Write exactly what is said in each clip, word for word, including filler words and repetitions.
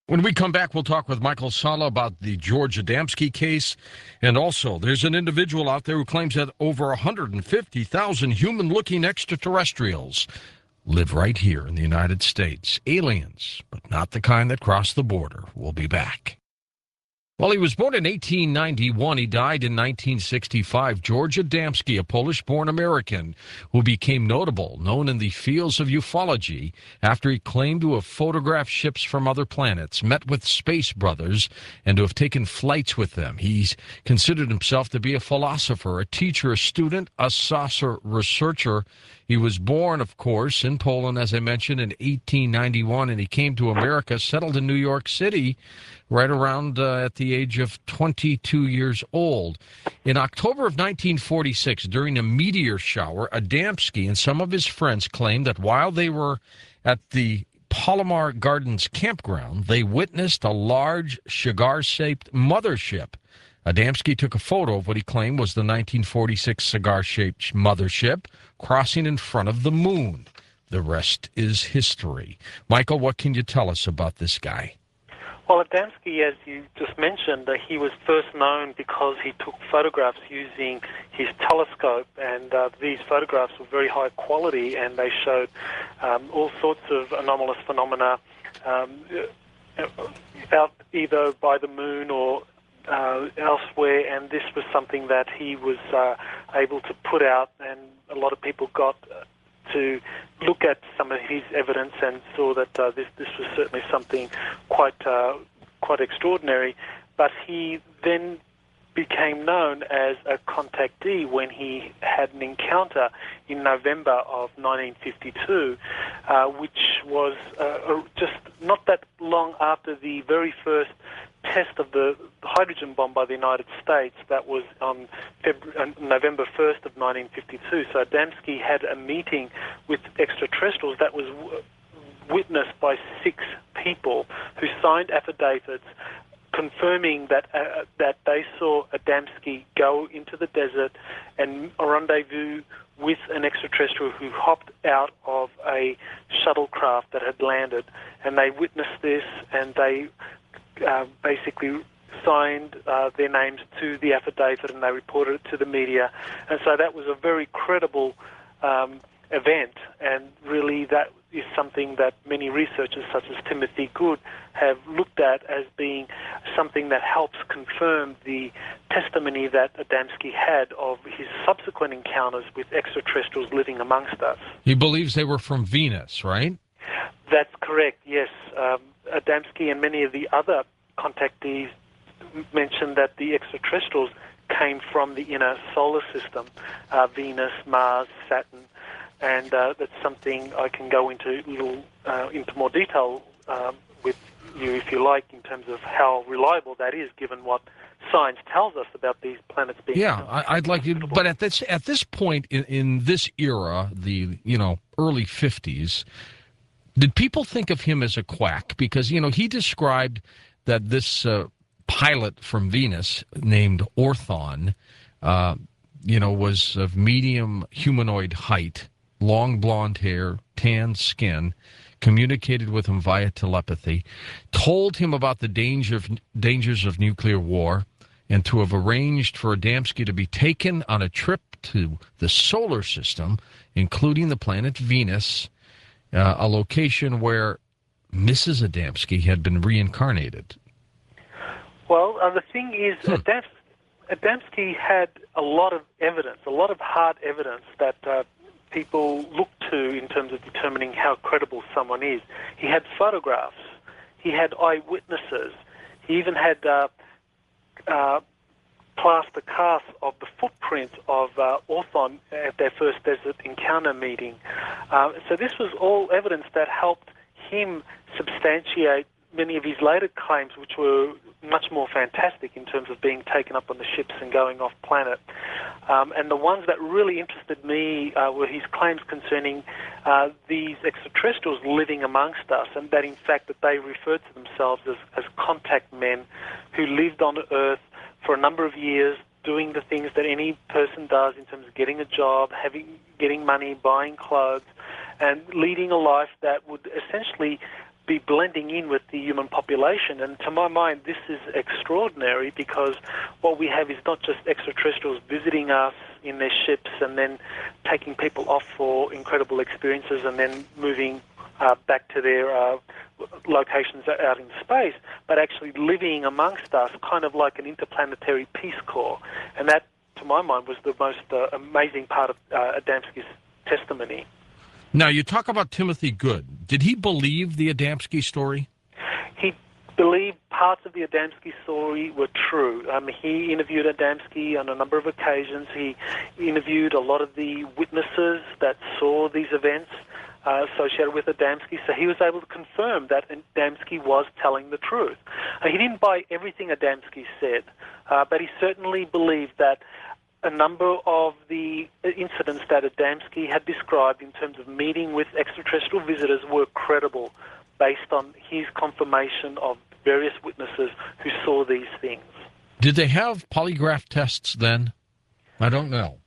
When we come back, we'll talk with Michael Salla about the George Adamski case. And also, there's an individual out there who claims that over one hundred fifty thousand human-looking extraterrestrials live right here in the United States. Aliens, but not the kind that cross the border. We'll be back. Well, he was born in eighteen ninety-one. He died in nineteen sixty-five. George Adamski, a Polish-born American who became notable, known in the fields of ufology, after he claimed to have photographed ships from other planets, met with space brothers, and to have taken flights with them. He's considered himself to be a philosopher, a teacher, a student, a saucer researcher. He was born, of course, in Poland, as I mentioned, in eighteen ninety-one, and he came to America, settled in New York City, right around uh, at the age of twenty-two years old. In October of nineteen forty-six, during a meteor shower, Adamski and some of his friends claimed that while they were at the Palomar Gardens campground, they witnessed a large cigar-shaped mothership. Adamski took a photo of what he claimed was the nineteen forty-six cigar-shaped mothership crossing in front of the moon. The rest is history. Michael, what can you tell us about this guy? Well, Adamski, as you just mentioned, uh, he was first known because he took photographs using his telescope, and uh, these photographs were very high quality, and they showed um, all sorts of anomalous phenomena um, out either by the moon or uh, elsewhere, and this was something that he was uh, able to put out, and a lot of people got uh, to look at some of his evidence and saw that uh, this this was certainly something quite uh, quite extraordinary. But he then became known as a contactee when he had an encounter in November of nineteen fifty-two, uh, which was uh, just not that long after the very first test of the hydrogen bomb by the United States. That was on February, November first of nineteen fifty-two. So Adamski had a meeting with extraterrestrials that was w- witnessed by six people who signed affidavits confirming that uh, that they saw Adamski go into the desert and rendezvous with an extraterrestrial who hopped out of a shuttlecraft that had landed. And they witnessed this, and they Uh, basically signed uh, their names to the affidavit, and they reported it to the media. And so that was a very credible um, event, and really that is something that many researchers such as Timothy Good have looked at as being something that helps confirm the testimony that Adamski had of his subsequent encounters with extraterrestrials living amongst us. He believes they were from Venus, right? That's correct, yes. Um, Adamski and many of the other contactees mentioned that the extraterrestrials came from the inner solar system, uh, Venus, Mars, Saturn, and uh, that's something I can go into little uh, into more detail um, with you if you like, in terms of how reliable that is, given what science tells us about these planets being. Yeah, I, I'd like you. But at this at this point in, in this era, the you know early fifties. Did people think of him as a quack? Because, you know, he described that this uh, pilot from Venus named Orthon, uh, you know, was of medium humanoid height, long blonde hair, tan skin, communicated with him via telepathy, told him about the danger of, dangers of nuclear war, and to have arranged for Adamski to be taken on a trip to the solar system, including the planet Venus, Uh, a location where Missus Adamski had been reincarnated. Well, uh, the thing is, hmm. Adams, Adamski had a lot of evidence, a lot of hard evidence that uh, people look to in terms of determining how credible someone is. He had photographs. He had eyewitnesses. He even had uh, uh, plaster casts of the footprints of uh, Orthon at their first desert encounter meeting. Uh, so this was all evidence that helped him substantiate many of his later claims, which were much more fantastic in terms of being taken up on the ships and going off planet. Um, and the ones that really interested me uh, were his claims concerning uh, these extraterrestrials living amongst us, and that in fact that they referred to themselves as, as contact men who lived on Earth for a number of years, doing the things that any person does in terms of getting a job, having, getting money, buying clothes, and leading a life that would essentially be blending in with the human population. And to my mind, this is extraordinary because what we have is not just extraterrestrials visiting us in their ships and then taking people off for incredible experiences and then moving uh, back to their uh, locations out in space, but actually living amongst us, kind of like an interplanetary Peace Corps. And that, to my mind, was the most uh, amazing part of uh, Adamski's testimony. Now, you talk about Timothy Good. Did he believe the Adamski story? He believed parts of the Adamski story were true. Um, he interviewed Adamski on a number of occasions. He interviewed a lot of the witnesses that saw these events uh, associated with Adamski, so he was able to confirm that Adamski was telling the truth. Uh, he didn't buy everything Adamski said, uh, but he certainly believed that a number of the incidents that Adamski had described in terms of meeting with extraterrestrial visitors were credible based on his confirmation of various witnesses who saw these things. Did they have polygraph tests then? I don't know.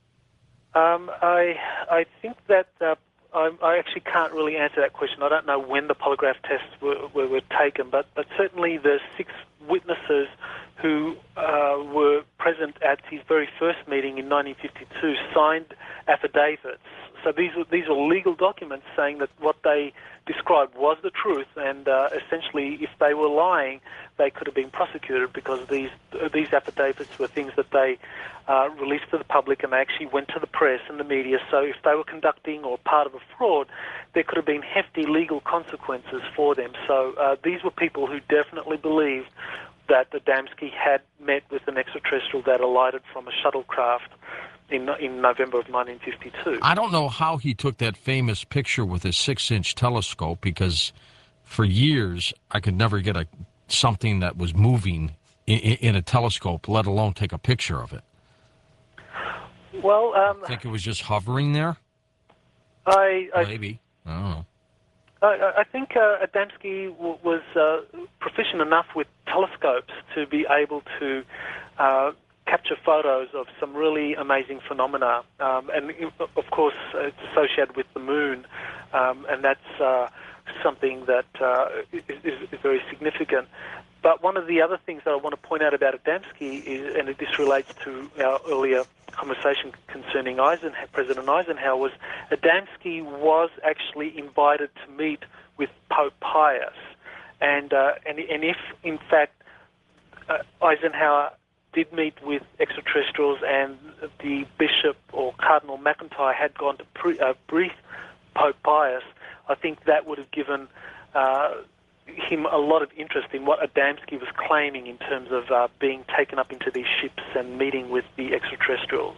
Um, I I think that uh, I, I actually can't really answer that question. I don't know when the polygraph tests were, were, were taken, but, but certainly the six witnesses who uh, were present at his very first meeting in nineteen fifty-two signed affidavits. So these were, these were legal documents saying that what they described was the truth, and uh, essentially if they were lying, they could have been prosecuted because these these affidavits were things that they uh, released to the public, and they actually went to the press and the media. So if they were conducting or part of a fraud, there could have been hefty legal consequences for them. So uh, these were people who definitely believed that Adamski had met with an extraterrestrial that alighted from a shuttlecraft in in November of nineteen fifty-two. I don't know how he took that famous picture with a six-inch telescope, because for years I could never get a something that was moving in, in a telescope, let alone take a picture of it. Well, um, I think it was just hovering there. I, I Maybe. I don't know. I, I think uh, Adamski w- was uh, proficient enough with telescopes to be able to uh, capture photos of some really amazing phenomena. Um, and, of course, it's associated with the moon, um, and that's uh, something that uh, is, is very significant. But one of the other things that I want to point out about Adamski is, and this relates to our earlier conversation concerning Eisenhower, President Eisenhower, was Adamski was actually invited to meet with Pope Pius. And, uh, and, and if, in fact, uh, Eisenhower did meet with extraterrestrials and the Bishop or Cardinal McIntyre had gone to pre- uh, brief Pope Pius, I think that would have given uh, him a lot of interest in what Adamski was claiming in terms of uh, being taken up into these ships and meeting with the extraterrestrials.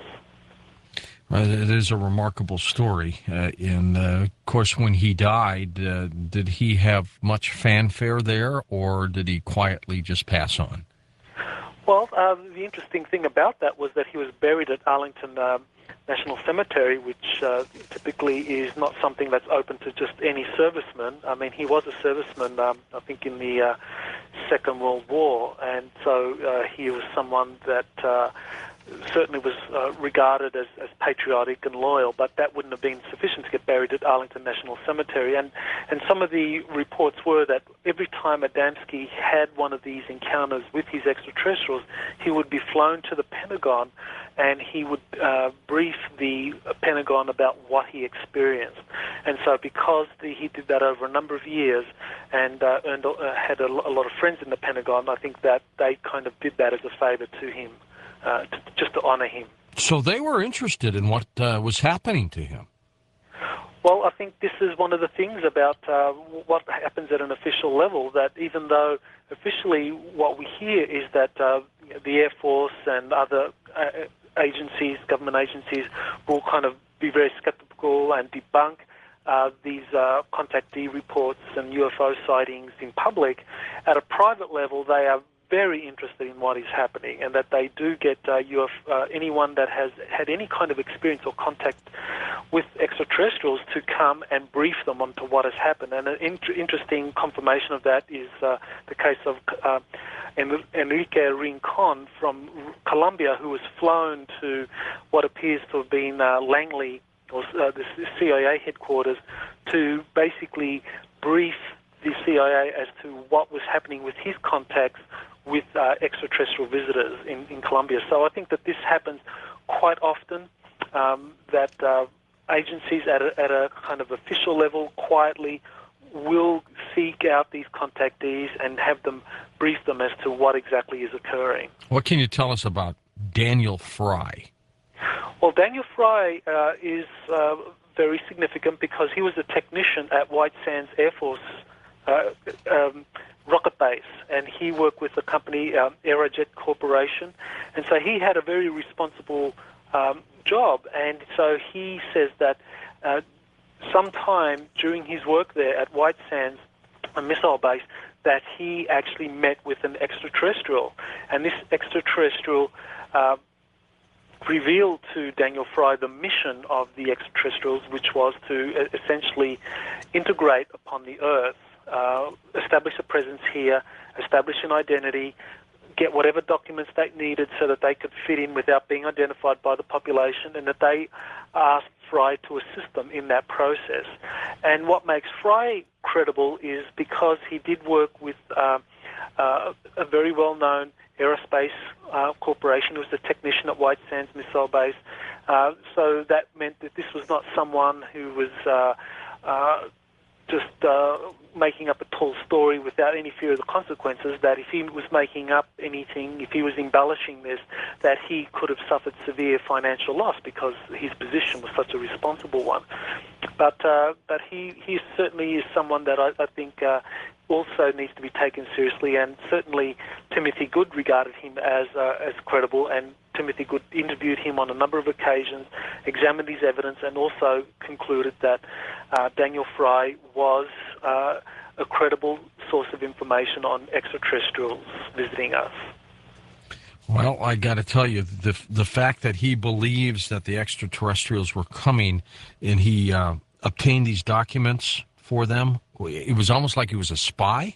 Uh, it is a remarkable story. Uh, and, uh, of course, when he died, uh, did he have much fanfare there, or did he quietly just pass on? Well, uh, the interesting thing about that was that he was buried at Arlington uh, National Cemetery, which uh, typically is not something that's open to just any serviceman. I mean, he was a serviceman, um, I think, in the uh, Second World War, and so uh, he was someone that uh, certainly was uh, regarded as, as patriotic and loyal, but that wouldn't have been sufficient to get buried at Arlington National Cemetery. And, and some of the reports were that every time Adamski had one of these encounters with his extraterrestrials, he would be flown to the Pentagon and he would uh, brief the Pentagon about what he experienced. And so because the, he did that over a number of years and uh, earned, uh, had a, a lot of friends in the Pentagon, I think that they kind of did that as a favor to him. Uh, to, just to honor him. So they were interested in what uh, was happening to him. Well, I think this is one of the things about uh, what happens at an official level, that even though officially what we hear is that uh, the Air Force and other uh, agencies, government agencies, will kind of be very skeptical and debunk uh, these uh, contactee reports and U F O sightings in public, at a private level they are very interested in what is happening, and that they do get uh, U F, uh, anyone that has had any kind of experience or contact with extraterrestrials to come and brief them onto what has happened. And an in- interesting confirmation of that is uh, the case of uh, en- Enrique Rincon from Colombia, who was flown to what appears to have been uh, Langley, or uh, the C I A headquarters, to basically brief the C I A as to what was happening with his contacts with uh, extraterrestrial visitors in, in Colombia. So I think that this happens quite often, um, that uh, agencies at a, at a kind of official level quietly will seek out these contactees and have them brief them as to what exactly is occurring. What can you tell us about Daniel Fry? Well, Daniel Fry uh, is uh, very significant because he was a technician at White Sands Air Force uh, um, rocket base, and he worked with the company um, Aerojet Corporation, and so he had a very responsible um, job, and so he says that uh, sometime during his work there at White Sands, a missile base, that he actually met with an extraterrestrial, and this extraterrestrial uh, revealed to Daniel Fry the mission of the extraterrestrials, which was to uh, essentially integrate upon the Earth, uh, establish a presence here, establish an identity, get whatever documents they needed so that they could fit in without being identified by the population, and that they asked Fry to assist them in that process. And what makes Fry credible is because he did work with uh, uh, a very well-known aerospace uh, corporation. He was a technician at White Sands Missile Base. Uh, so that meant that this was not someone who was uh, uh, just uh, making up a tall story without any fear of the consequences, that if he was making up anything, if he was embellishing this, that he could have suffered severe financial loss because his position was such a responsible one. But uh, but he, he certainly is someone that I, I think uh, also needs to be taken seriously, and certainly Timothy Good regarded him as uh, as credible, and Timothy Good interviewed him on a number of occasions, examined his evidence, and also concluded that uh, Daniel Fry was uh, a credible source of information on extraterrestrials visiting us. Well, I got to tell you, the the fact that he believes that the extraterrestrials were coming, and he uh, obtained these documents for them, it was almost like he was a spy.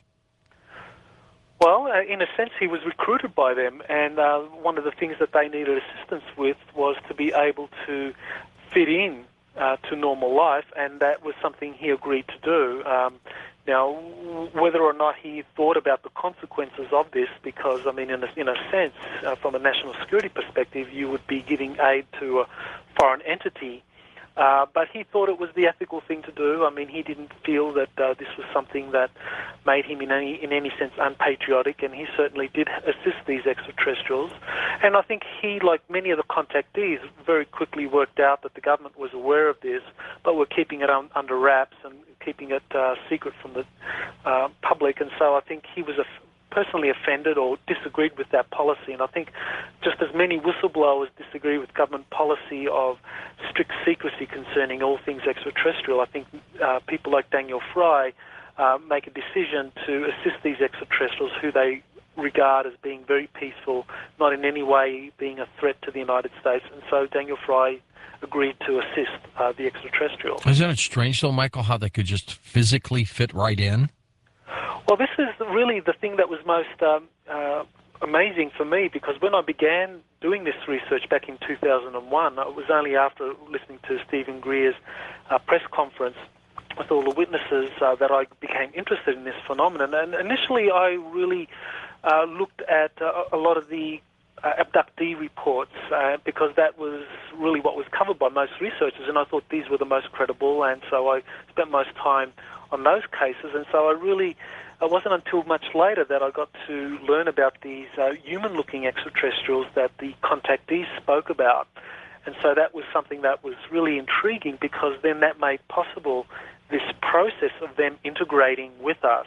Well, uh, in a sense, he was recruited by them, and uh, one of the things that they needed assistance with was to be able to fit in uh, to normal life, and that was something he agreed to do. Um, now, whether or not he thought about the consequences of this, because, I mean, in a, in a sense, uh, from a national security perspective, you would be giving aid to a foreign entity. Uh, but he thought it was the ethical thing to do. I mean, he didn't feel that uh, this was something that made him in any in any sense unpatriotic, and he certainly did assist these extraterrestrials. And I think he, like many of the contactees, very quickly worked out that the government was aware of this, but were keeping it un- under wraps and keeping it uh, secret from the uh, public. And so I think he was a personally offended or disagreed with that policy, and I think just as many whistleblowers disagree with government policy of strict secrecy concerning all things extraterrestrial, I think uh, people like Daniel Fry uh, make a decision to assist these extraterrestrials who they regard as being very peaceful, not in any way being a threat to the United States, and so Daniel Fry agreed to assist uh, the extraterrestrials. Isn't it strange, though, Michael, how they could just physically fit right in? Well, this is really the thing that was most um, uh, amazing for me, because when I began doing this research back in two thousand one, it was only after listening to Stephen Greer's uh, press conference with all the witnesses uh, that I became interested in this phenomenon. And initially I really uh, looked at uh, a lot of the uh, abductee reports uh, because that was really what was covered by most researchers, and I thought these were the most credible, and so I spent most time on those cases. And so I really It wasn't until much later that I got to learn about these uh, human-looking extraterrestrials that the contactees spoke about. And so that was something that was really intriguing, because then that made possible this process of them integrating with us.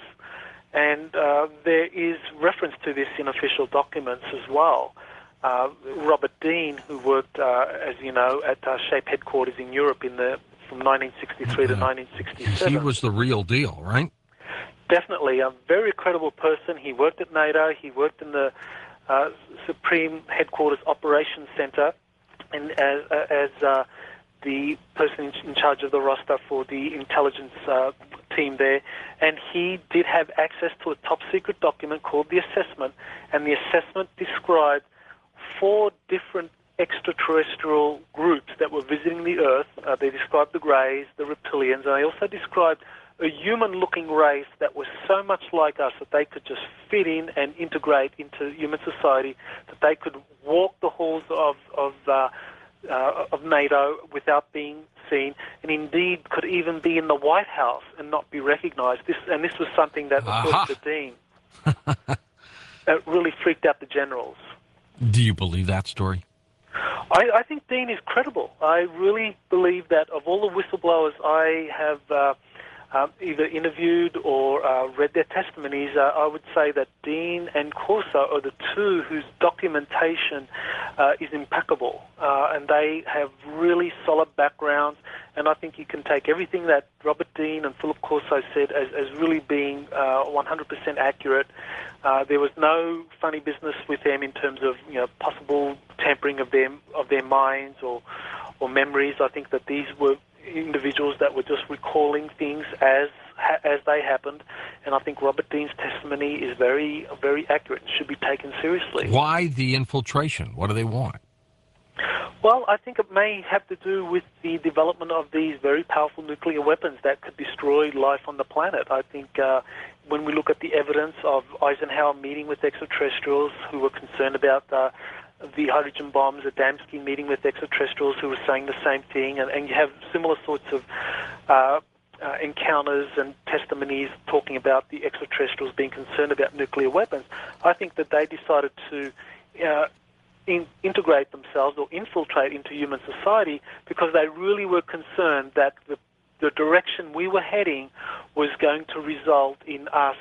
And uh, there is reference to this in official documents as well. Uh, Robert Dean, who worked, uh, as you know, at uh, SHAPE headquarters in Europe in the from nineteen sixty-three to nineteen sixty-seven. He was the real deal, right? Definitely, a very credible person. He worked at NATO, he worked in the uh, Supreme Headquarters Operations Center, and as, uh, as uh, the person in, in charge of the roster for the intelligence uh, team there, and he did have access to a top-secret document called the assessment, and the assessment described four different extraterrestrial groups that were visiting the Earth. Uh, they described the Greys, the Reptilians, and they also described a human-looking race that was so much like us that they could just fit in and integrate into human society, that they could walk the halls of of, uh, uh, of NATO without being seen, and indeed could even be in the White House and not be recognised. This and this was something that, according to Dean, that really freaked out the generals. Do you believe that story? I, I think Dean is credible. I really believe that of all the whistleblowers I have uh, um, either interviewed or uh, read their testimonies, uh, I would say that Dean and Corso are the two whose documentation uh, is impeccable, uh, and they have really solid backgrounds. And I think you can take everything that Robert Dean and Philip Corso said as, as really being uh, one hundred percent accurate. Uh, there was no funny business with them in terms of, you know, possible tampering of their of their minds or or memories. I think that these were individuals that were just recalling things as as they happened, and I think Robert Dean's testimony is very very accurate and should be taken seriously. Why the infiltration? What do they want? Well, I think it may have to do with the development of these very powerful nuclear weapons that could destroy life on the planet. I think uh, when we look at the evidence of Eisenhower meeting with extraterrestrials who were concerned about uh, the hydrogen bombs, Adamski meeting with extraterrestrials who were saying the same thing, and, and you have similar sorts of uh, uh, encounters and testimonies talking about the extraterrestrials being concerned about nuclear weapons, I think that they decided to uh, In, integrate themselves or infiltrate into human society because they really were concerned that the, the direction we were heading was going to result in us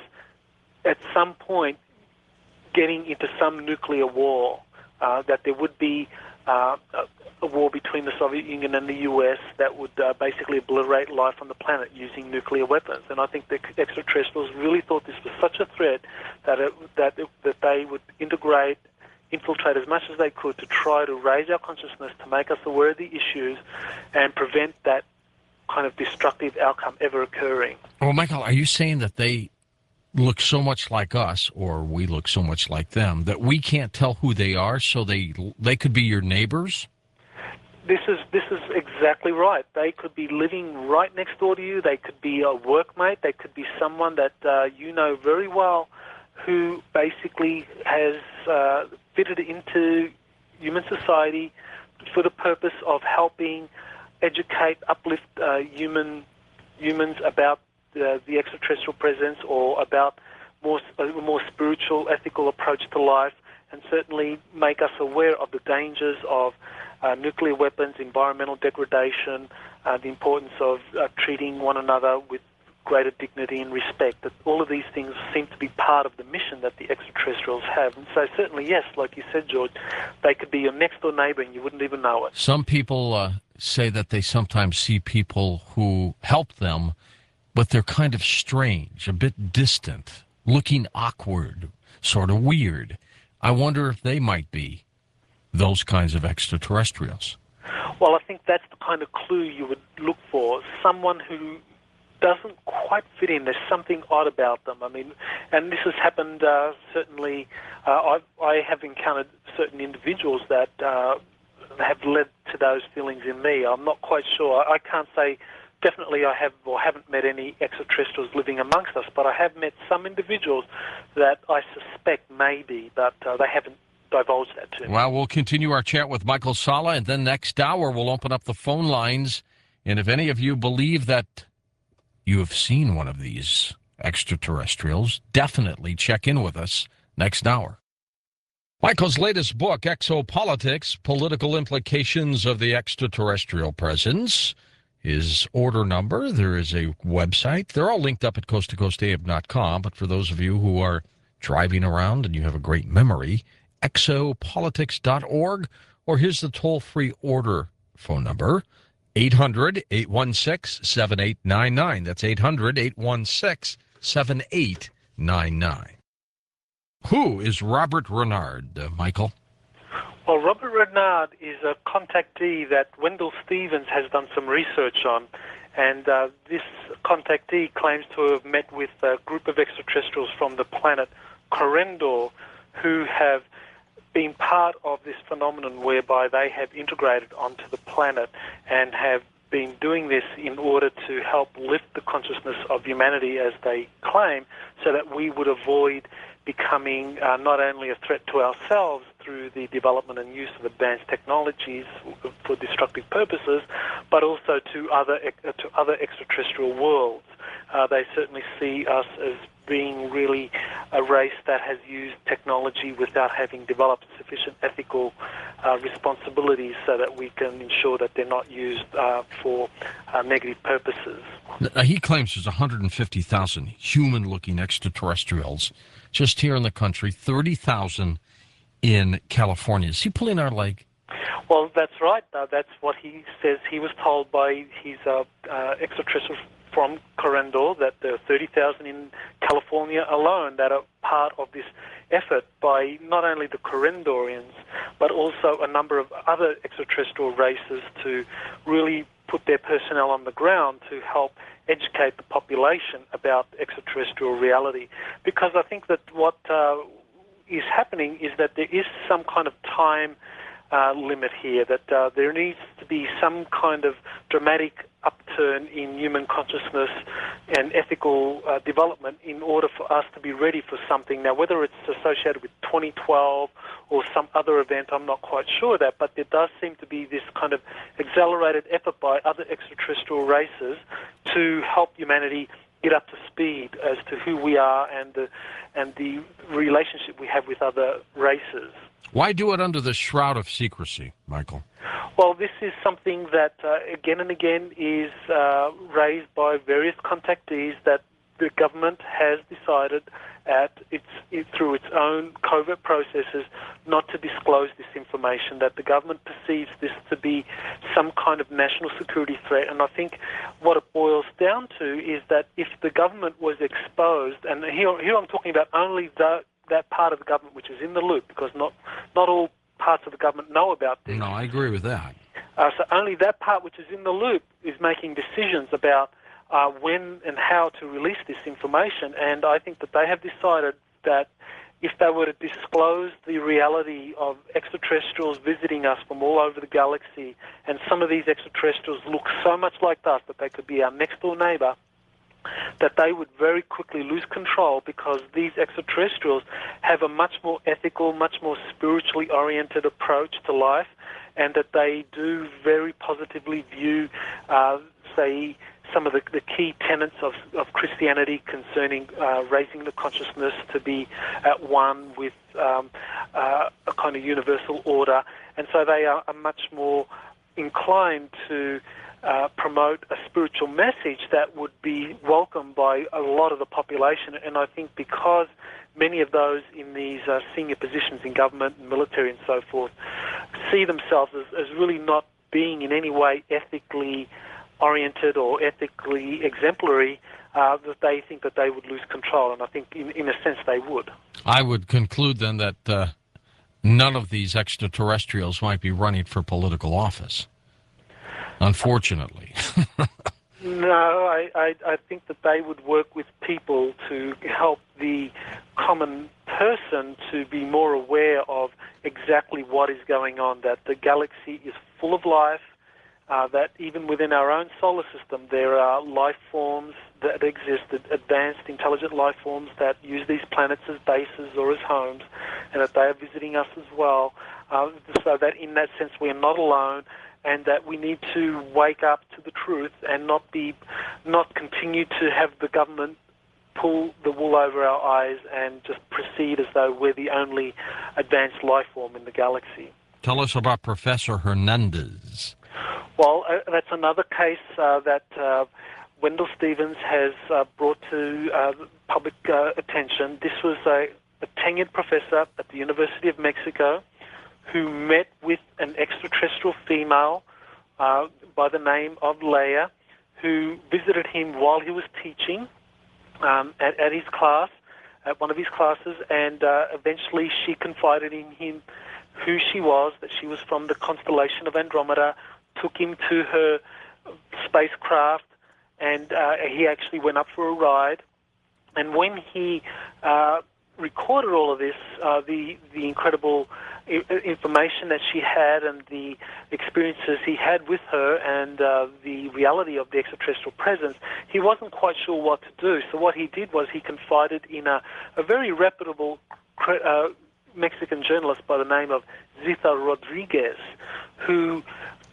at some point getting into some nuclear war, uh, that there would be uh, a, a war between the Soviet Union and the U S that would uh, basically obliterate life on the planet using nuclear weapons. And I think the extraterrestrials really thought this was such a threat that it, that it, that they would integrate infiltrate as much as they could to try to raise our consciousness, to make us aware of the issues and prevent that kind of destructive outcome ever occurring. Well, Michael, are you saying that they look so much like us, or we look so much like them, that we can't tell who they are, so they they could be your neighbors? This is this is exactly right. They could be living right next door to you. They could be a workmate. They could be someone that uh, you know very well, who basically has uh, fitted into human society for the purpose of helping educate, uplift uh, human humans about the, the extraterrestrial presence, or about more a more spiritual, ethical approach to life, and certainly make us aware of the dangers of uh, nuclear weapons, environmental degradation, uh, the importance of uh, treating one another with greater dignity and respect. That all of these things seem to be part of the mission that the extraterrestrials have. And so certainly, yes, like you said, George, they could be your next-door neighbor and you wouldn't even know it. Some people uh, say that they sometimes see people who help them, but they're kind of strange, a bit distant, looking awkward, sort of weird. I wonder if they might be those kinds of extraterrestrials. Well, I think that's the kind of clue you would look for, someone who doesn't quite fit in. There's something odd about them. I mean, and this has happened uh, certainly. Uh, I, I have encountered certain individuals that uh, have led to those feelings in me. I'm not quite sure. I, I can't say definitely I have or haven't met any extraterrestrials living amongst us, but I have met some individuals that I suspect may be, but uh, they haven't divulged that to me. Well, we'll continue our chat with Michael Salla, and then next hour we'll open up the phone lines. And if any of you believe that you have seen one of these extraterrestrials, definitely check in with us next hour. Michael's latest book, Exopolitics, Political Implications of the Extraterrestrial Presence, his order number. There is a website. They're all linked up at coast to coast A M dot com, but for those of you who are driving around and you have a great memory, exopolitics dot org, or here's the toll-free order phone number, eight hundred, eight one six, seven eight nine nine. That's eight hundred, eight one six, seven eight nine nine. Who is Robert Renard, uh, Michael? Well, Robert Renard is a contactee that Wendell Stevens has done some research on, and uh, this contactee claims to have met with a group of extraterrestrials from the planet Corendor who have been part of this phenomenon whereby they have integrated onto the planet and have been doing this in order to help lift the consciousness of humanity, as they claim, so that we would avoid becoming uh, not only a threat to ourselves through the development and use of advanced technologies for destructive purposes, but also to other to other extraterrestrial worlds. Uh, they certainly see us as being really a race that has used technology without having developed sufficient ethical uh, responsibilities so that we can ensure that they're not used uh, for uh, negative purposes. He claims there's one hundred fifty thousand human-looking extraterrestrials just here in the country, thirty thousand in California. Is he pulling our leg? Well, that's right. Uh, that's what he says. He was told by his uh, uh, extraterrestrial from Corendor that there are thirty thousand in California alone that are part of this effort by not only the Corendorians, but also a number of other extraterrestrial races to really put their personnel on the ground to help educate the population about extraterrestrial reality. Because I think that what uh, is happening is that there is some kind of time uh, limit here, that uh, there needs to be some kind of dramatic upturn in human consciousness and ethical uh, development in order for us to be ready for something. Now, whether it's associated with twenty twelve or some other event, I'm not quite sure of that, but there does seem to be this kind of accelerated effort by other extraterrestrial races to help humanity get up to speed as to who we are and the, and the relationship we have with other races. Why do it under the shroud of secrecy, Michael? Well, this is something that uh, again and again is uh, raised by various contactees that the government has decided at its, it, through its own covert processes not to disclose this information, that the government perceives this to be some kind of national security threat. And I think what it boils down to is that if the government was exposed, and here, here I'm talking about only the, that part of the government which is in the loop, because not, not all parts of the government know about this. No, I agree with that. Uh, so only that part which is in the loop is making decisions about uh, when and how to release this information. And I think that they have decided that if they were to disclose the reality of extraterrestrials visiting us from all over the galaxy, and some of these extraterrestrials look so much like us that they could be our next-door neighbor, that they would very quickly lose control, because these extraterrestrials have a much more ethical, much more spiritually oriented approach to life, and that they do very positively view, uh, say, some of the, the key tenets of, of Christianity concerning uh, raising the consciousness to be at one with um, uh, a kind of universal order. And so they are, are much more inclined to Uh, promote a spiritual message that would be welcomed by a lot of the population. And I think because many of those in these uh, senior positions in government and military and so forth see themselves as, as really not being in any way ethically oriented or ethically exemplary, uh, that they think that they would lose control. And I think in, in a sense they would. I would conclude then that uh, none of these extraterrestrials might be running for political office. Unfortunately. No, I, I, I think that they would work with people to help the common person to be more aware of exactly what is going on, that the galaxy is full of life, uh, that even within our own solar system there are life forms that exist, advanced intelligent life forms that use these planets as bases or as homes, and that they are visiting us as well, uh, so that in that sense we are not alone, and that we need to wake up to the truth and not be, not continue to have the government pull the wool over our eyes and just proceed as though we're the only advanced life form in the galaxy. Tell us about Professor Hernandez. Well, uh, that's another case uh, that uh, Wendell Stevens has uh, brought to uh, public uh, attention. This was a, a tenured professor at the University of Mexico who met with an extraterrestrial female uh, by the name of Leia, who visited him while he was teaching um, at, at his class, at one of his classes, and uh, eventually she confided in him who she was, that she was from the constellation of Andromeda, took him to her spacecraft, and uh, he actually went up for a ride. And when he uh, recorded all of this, uh, the the incredible I- information that she had and the experiences he had with her and uh, the reality of the extraterrestrial presence, he wasn't quite sure what to do. So what he did was he confided in a, a very reputable uh, Mexican journalist by the name of Zita Rodriguez, who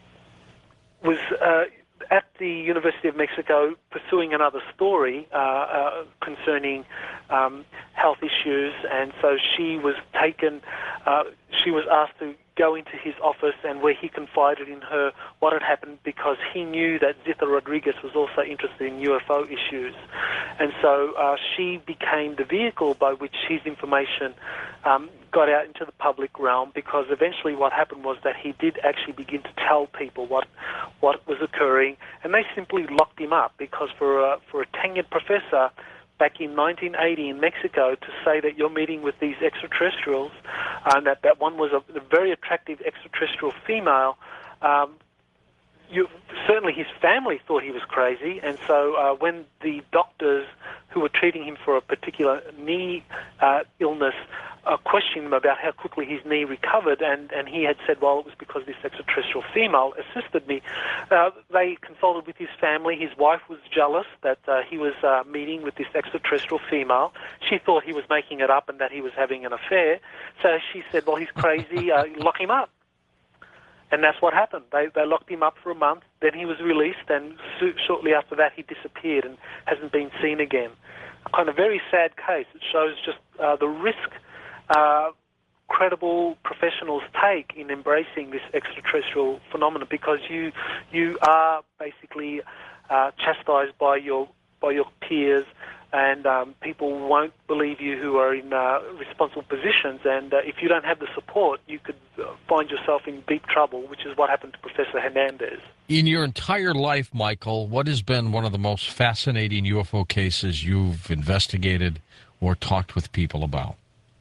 was uh, at the University of Mexico pursuing another story uh, uh, concerning um, health issues, and so she was taken, uh, she was asked to go into his office, and where he confided in her what had happened, because he knew that Zita Rodriguez was also interested in U F O issues. And so uh, she became the vehicle by which his information um, got out into the public realm, because eventually what happened was that he did actually begin to tell people what what was occurring, and they simply locked him up, because for a, for a tenured professor back in nineteen eighty in Mexico to say that you're meeting with these extraterrestrials, uh, and that, that one was a, a very attractive extraterrestrial female, um, you, certainly his family thought he was crazy, and so uh, when the doctors who were treating him for a particular knee uh, illness uh, questioned him about how quickly his knee recovered, and, and he had said, well, it was because this extraterrestrial female assisted me. Uh, they consulted with his family. His wife was jealous that uh, he was uh, meeting with this extraterrestrial female. She thought he was making it up and that he was having an affair. So she said, well, he's crazy, uh, lock him up. And that's what happened. They they locked him up for a month. Then he was released, and so, shortly after that, he disappeared and hasn't been seen again. A kind of very sad case. It shows just uh, the risk uh, credible professionals take in embracing this extraterrestrial phenomenon, because you you are basically uh, chastised by your by your peers, and um, people won't believe you who are in uh, responsible positions, and uh, if you don't have the support, you could uh, find yourself in deep trouble, which is what happened to Professor Hernandez. In your entire life, Michael, what has been one of the most fascinating U F O cases you've investigated or talked with people about?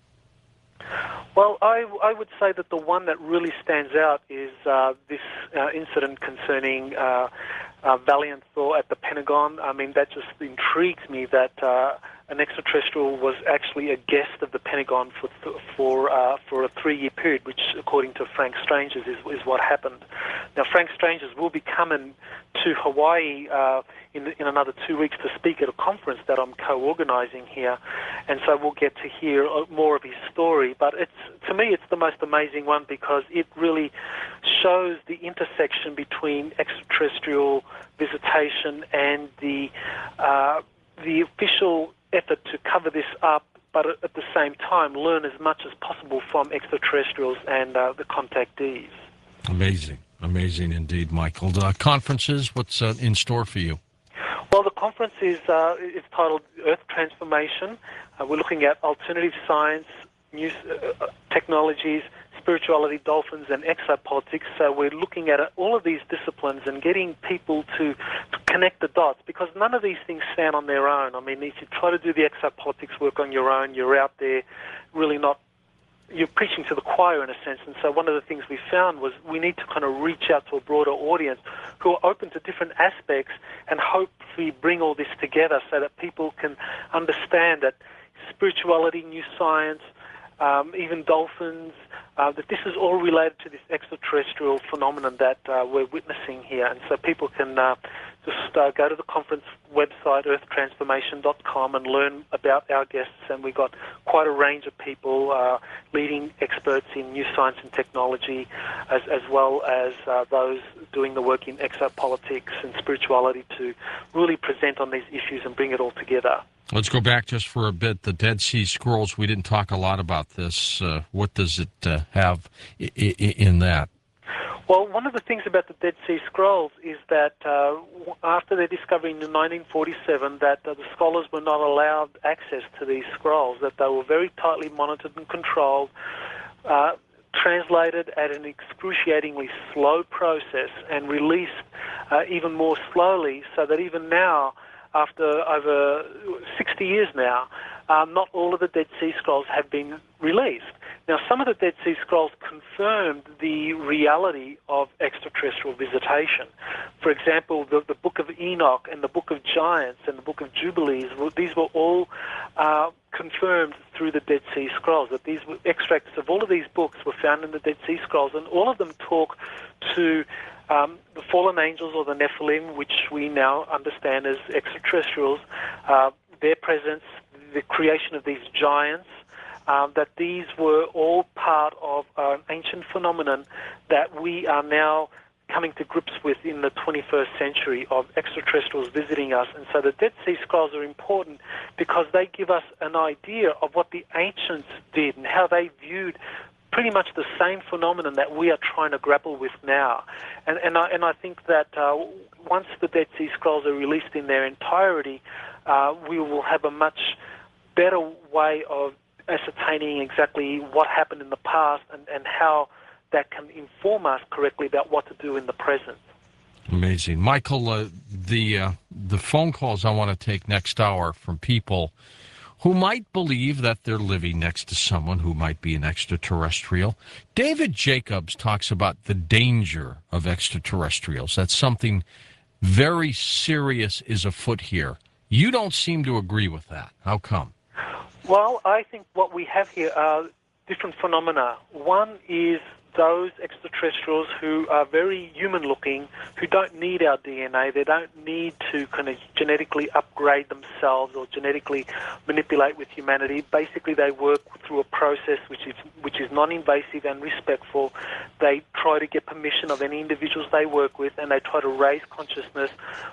Well, I, I would say that the one that really stands out is uh, this uh, incident concerning uh, uh, Valiant Thor at the Pentagon. I mean, that just intrigues me that uh, an extraterrestrial was actually a guest of the Pentagon for th- for uh, for a three-year period, which, according to Frank Strangers, is, is what happened. Now, Frank Strangers will be coming to Hawaii uh, in, in another two weeks to speak at a conference that I'm co-organizing here, and so we'll get to hear more of his story. But it's to me, it's the most amazing one, because it really shows the intersection between extraterrestrial visitation and the uh, the official effort to cover this up, but at the same time learn as much as possible from extraterrestrials and uh, the contactees. Amazing. Amazing indeed, Michael. Uh, conferences, what's uh, in store for you? Well, the conference is, uh, is titled Earth Transformation. Uh, we're looking at alternative science, new uh, technologies, spirituality, dolphins, and exopolitics. So we're looking at all of these disciplines and getting people to, to connect the dots, because none of these things stand on their own. I mean, if you try to do the exopolitics work on your own, you're out there really not, you're preaching to the choir in a sense. And so one of the things we found was we need to kind of reach out to a broader audience who are open to different aspects, and hopefully bring all this together so that people can understand that spirituality, new science, Um, even dolphins, uh, that this is all related to this extraterrestrial phenomenon that uh, we're witnessing here. And so people can uh, just uh, go to the conference website, earth transformation dot com, and learn about our guests. And we got quite a range of people, uh, leading experts in new science and technology, as, as well as uh, those doing the work in exopolitics and spirituality, to really present on these issues and bring it all together. Let's go back just for a bit. The Dead Sea Scrolls, we didn't talk a lot about this. Uh, what does it uh, have I- I- in that? Well, one of the things about the Dead Sea Scrolls is that uh, after their discovery in nineteen forty-seven, that uh, the scholars were not allowed access to these scrolls, that they were very tightly monitored and controlled, uh, translated at an excruciatingly slow process, and released uh, even more slowly, so that even now, after over sixty years now, uh, not all of the Dead Sea Scrolls have been released. Now, some of the Dead Sea Scrolls confirmed the reality of extraterrestrial visitation. For example, the, the Book of Enoch and the Book of Giants and the Book of Jubilees, well, these were all uh, confirmed through the Dead Sea Scrolls, that these were, extracts of all of these books were found in the Dead Sea Scrolls, and all of them talk to um, the fallen angels or the Nephilim, which we now understand as extraterrestrials, uh, their presence, the creation of these giants, Um, that these were all part of an ancient phenomenon that we are now coming to grips with in the twenty-first century of extraterrestrials visiting us. And so the Dead Sea Scrolls are important because they give us an idea of what the ancients did and how they viewed pretty much the same phenomenon that we are trying to grapple with now. And, and, I, and I think that uh, once the Dead Sea Scrolls are released in their entirety, uh, we will have a much better way of ascertaining exactly what happened in the past and, and how that can inform us correctly about what to do in the present. Amazing. Michael, uh, the uh, the phone calls I want to take next hour from people who might believe that they're living next to someone who might be an extraterrestrial. David Jacobs talks about the danger of extraterrestrials. That's something very serious is afoot here. You don't seem to agree with that. How come? Well, I think what we have here are different phenomena. One is those extraterrestrials who are very human-looking, who don't need our D N A. They don't need to kind of genetically upgrade themselves or genetically manipulate with humanity. Basically, they work through a process which is which is non-invasive and respectful. They try to get permission of any individuals they work with, and they try to raise consciousness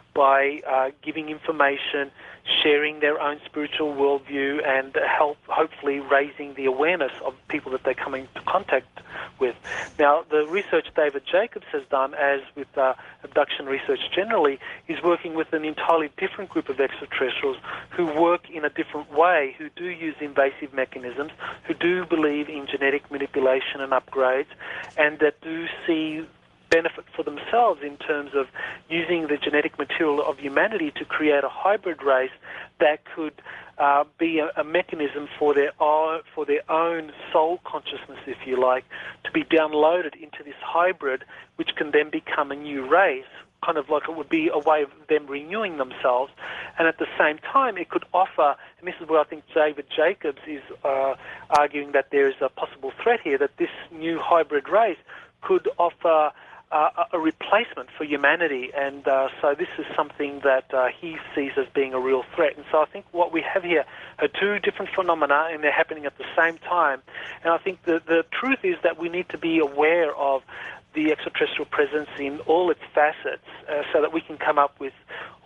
by uh, giving information, sharing their own spiritual worldview, and help hopefully raising the awareness of people that they come into contact with. Now, the research David Jacobs has done, as with uh, abduction research generally, is working with an entirely different group of extraterrestrials who work in a different way, who do use invasive mechanisms, who do believe in genetic manipulation and upgrades, and that do see benefit for themselves in terms of using the genetic material of humanity to create a hybrid race that could uh, be a, a mechanism for their own, for their own soul consciousness, if you like, to be downloaded into this hybrid, which can then become a new race, kind of like it would be a way of them renewing themselves. And at the same time, it could offer, and this is where I think David Jacobs is uh, arguing that there is a possible threat here, that this new hybrid race could offer Uh, a replacement for humanity, and uh, so this is something that uh, he sees as being a real threat. And so I think what we have here are two different phenomena, and they're happening at the same time. And I think the, the truth is that we need to be aware of the extraterrestrial presence in all its facets uh, so that we can come up with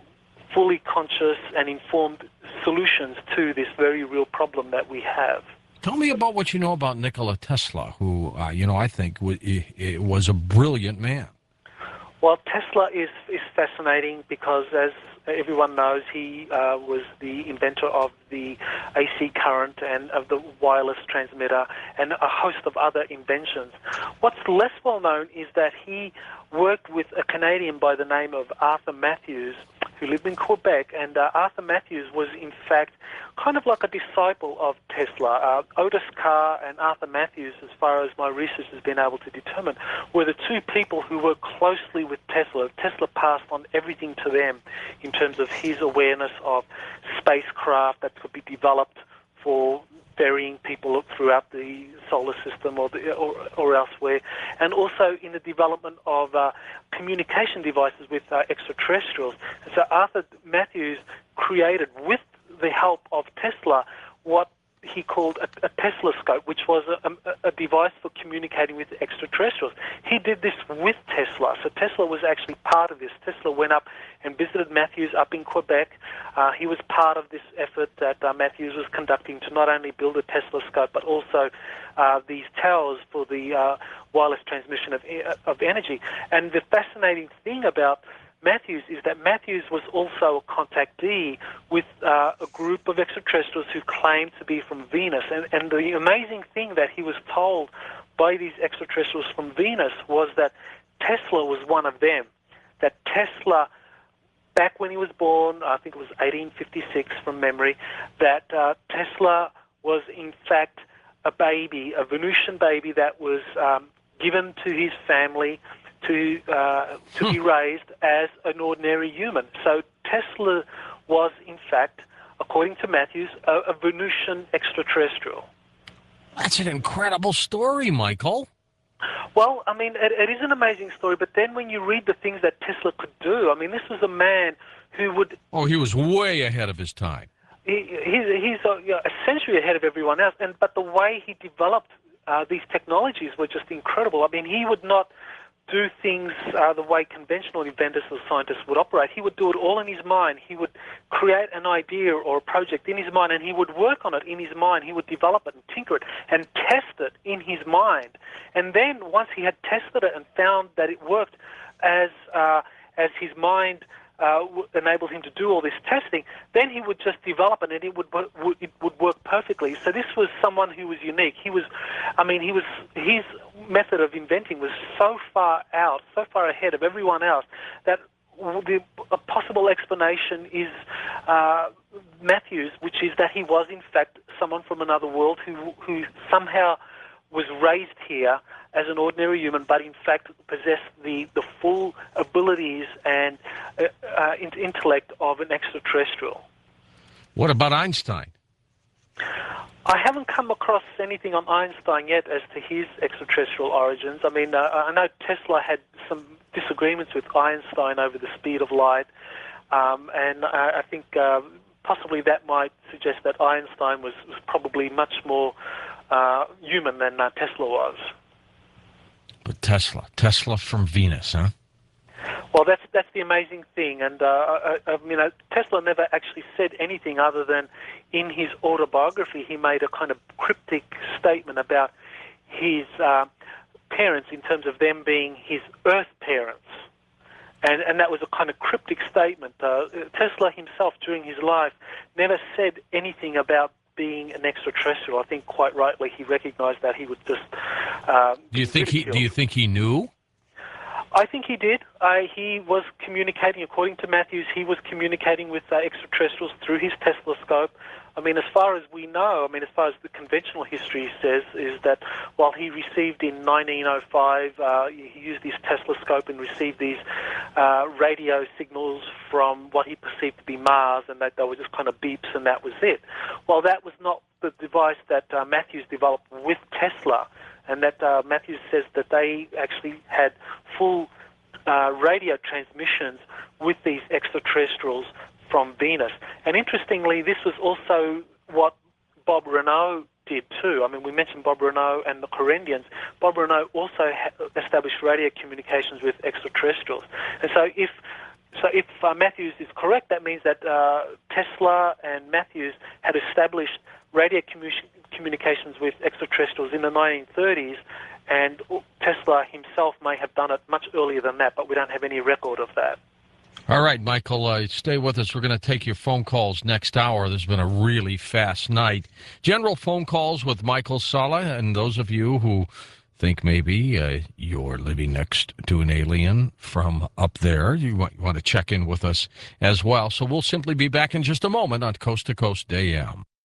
fully conscious and informed solutions to this very real problem that we have. Tell me about what you know about Nikola Tesla, who, uh, you know, I think w- was a brilliant man. Well, Tesla is, is fascinating because, as everyone knows, he uh, was the inventor of the A C current and of the wireless transmitter and a host of other inventions. What's less well known is that he worked with a Canadian by the name of Arthur Matthews, who lived in Quebec, and uh, Arthur Matthews was, in fact, kind of like a disciple of Tesla. Uh, Otis Carr and Arthur Matthews, as far as my research has been able to determine, were the two people who worked closely with Tesla. Tesla passed on everything to them in terms of his awareness of spacecraft that could be developed for ferrying people throughout the solar system or, the, or, or elsewhere, and also in the development of uh, communication devices with uh, extraterrestrials. And so Arthur Matthews created, with the help of Tesla, what he called a, a Teslascope, which was a, a, a device for communicating with extraterrestrials. He did this with Tesla, so Tesla was actually part of this. Tesla went up and visited Matthews up in Quebec. Uh, he was part of this effort that uh, Matthews was conducting to not only build a Teslascope, but also uh, these towers for the uh, wireless transmission of, of energy. And the fascinating thing about Matthews is that Matthews was also a contactee with uh, a group of extraterrestrials who claimed to be from Venus. And, and the amazing thing that he was told by these extraterrestrials from Venus was that Tesla was one of them, that Tesla back when he was born, I think it was eighteen fifty-six from memory, that uh, Tesla was in fact a baby, a Venusian baby that was um, given to his family to uh, to be raised as an ordinary human. So Tesla was in fact, according to Matthews, a, a Venusian extraterrestrial. That's an incredible story, Michael. Well, I mean, it, it is an amazing story, but then when you read the things that Tesla could do, I mean, this was a man who would... Oh, he was way ahead of his time. He, he's he's a, you know, a century ahead of everyone else, and but the way he developed uh, these technologies were just incredible. I mean, he would not do things uh, the way conventional inventors or scientists would operate. He would do it all in his mind. He would create an idea or a project in his mind, and he would work on it in his mind. He would develop it and tinker it and test it in his mind. And then once he had tested it and found that it worked as uh, as his mind uh, w- enabled him to do all this testing, then he would just develop it, and it would, would it would work perfectly. So this was someone who was unique. He was, I mean, he was his method of inventing was so far out, so far ahead of everyone else that the a possible explanation is uh, Matthews, which is that he was in fact someone from another world who who somehow was raised here as an ordinary human, but in fact possessed the, the full abilities and uh, uh, intellect of an extraterrestrial. What about Einstein? I haven't come across anything on Einstein yet as to his extraterrestrial origins. I mean, uh, I know Tesla had some disagreements with Einstein over the speed of light, um, and I, I think uh, possibly that might suggest that Einstein was, was probably much more uh, human than uh, Tesla was. But Tesla, Tesla from Venus, huh? Well, that's that's the amazing thing, and uh, I, I mean, uh, Tesla never actually said anything other than in his autobiography he made a kind of cryptic statement about his uh, parents in terms of them being his Earth parents, and and that was a kind of cryptic statement. Uh, Tesla himself, during his life, never said anything about being an extraterrestrial. I think quite rightly he recognized that he would just. Uh, do you think he? Do you think he knew? I think he did. Uh, he was communicating, according to Matthews, he was communicating with uh, extraterrestrials through his Tesla scope. I mean, as far as we know, I mean, as far as the conventional history says, is that while he received in nineteen oh five, uh, he used his Tesla scope and received these uh, radio signals from what he perceived to be Mars, and that they were just kind of beeps, and that was it. Well, that was not the device that uh, Matthews developed with Tesla, and that uh, Matthews says that they actually had full uh, radio transmissions with these extraterrestrials from Venus. And interestingly, this was also what Bob Renault did too. I mean, we mentioned Bob Renault and the Corendians. Bob Renault also ha- established radio communications with extraterrestrials. And so if so if uh, Matthews is correct, that means that uh, Tesla and Matthews had established radio commu- communications with extraterrestrials in the nineteen thirties, and Tesla himself may have done it much earlier than that, but we don't have any record of that. All right, Michael, uh, stay with us. We're going to take your phone calls next hour. This has been a really fast night. General phone calls with Michael Salla, and those of you who think maybe uh, you're living next to an alien from up there, you want, you want to check in with us as well. So we'll simply be back in just a moment on Coast to Coast A M.